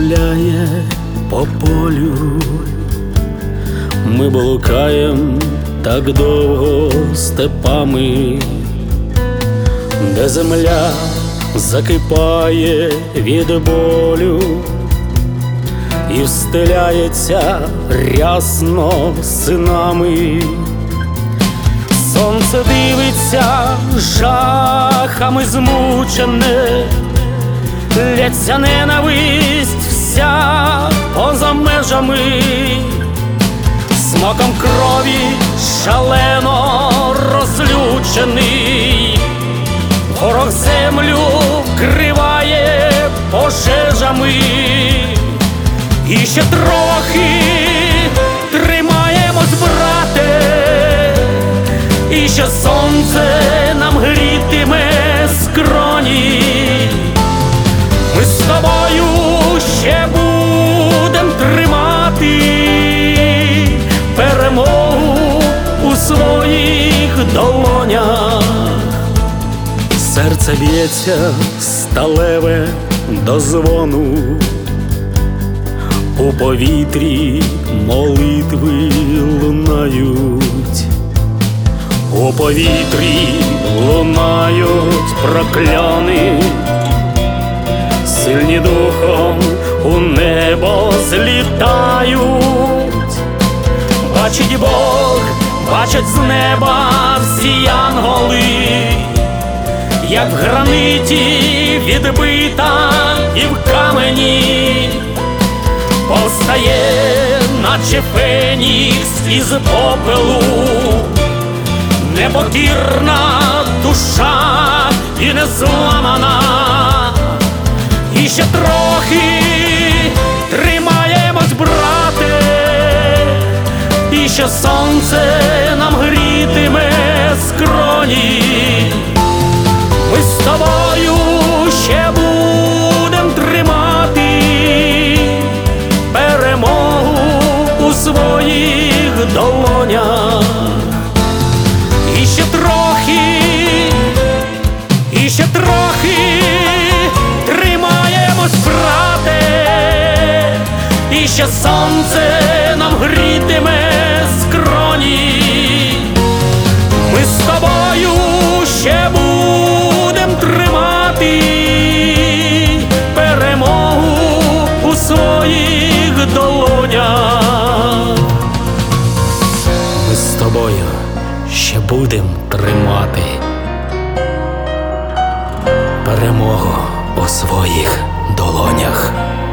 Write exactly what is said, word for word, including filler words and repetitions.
гуляє по полю, ми блукаєм так довго степами, де земля закипає від болю і встеляється рясно синами. Сонце дивиться жахами змучене, лється ненависть вся поза межами, смоком крові шалено розлючений, ворог землю вкриває пожежами. І ще трохи тримаємось, брате, і ще сонце нам грітиме скроні. Ми з тобою ще будем тримати перемогу у своїх долонях. Серце б'ється сталеве до дзвону, у повітрі молитви лунають, у повітрі лунають прокльони, сильні духом у небо злітають. Бачить Бог, бачать з неба всі янголи, як в граниті відбита і в камені повстає, наче фенікс із попелу, непокірна душа і не зламана. І ще трохи тримаємось, брате, і ще сонце нам грітиме скроні. Ми з тобою ще будем тримати перемогу у своїх долонях. І ще трохи, і ще трохи тримаємось, брате, і ще сонце нам грітиме скроні. Ми з тобою ще будем тримати перемогу у своїх долонях. Ми з тобою ще будем тримати перемогу у своїх долонях.